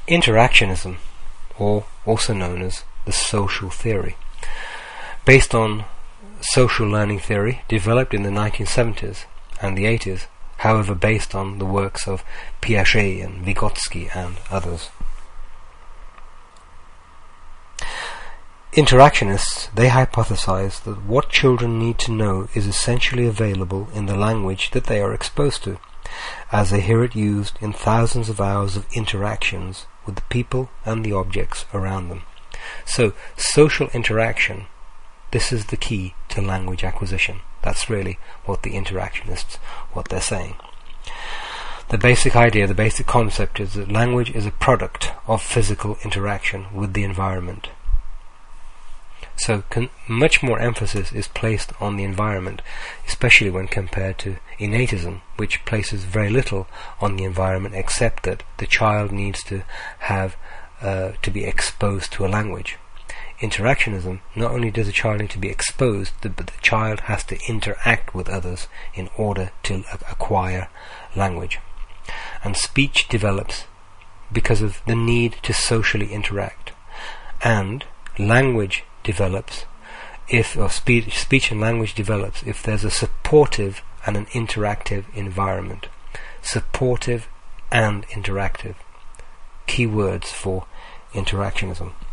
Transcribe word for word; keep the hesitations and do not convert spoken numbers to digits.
Interactionism, or also known as the social theory, based on social learning theory, developed in the nineteen seventies and the eighties, however based on the works of Piaget and Vygotsky and others. Interactionists, they hypothesize that what children need to know is essentially available in the language that they are exposed to, as they hear it used in thousands of hours of interactions with the people and the objects around them. So, social interaction, this is the key to language acquisition. That's really what the interactionists, what they're saying. The basic idea, the basic concept is that language is a product of physical interaction with the environment. So con- much more emphasis is placed on the environment, especially when compared to innatism, which places very little on the environment except that the child needs to have uh, to be exposed to a language. Interactionism, not only does the child need to be exposed, but the child has to interact with others in order to acquire language. And speech develops because of the need to socially interact. And language develops if, or speech, speech and language develops if there's a supportive and an interactive environment. Supportive and interactive. Key words for interactionism.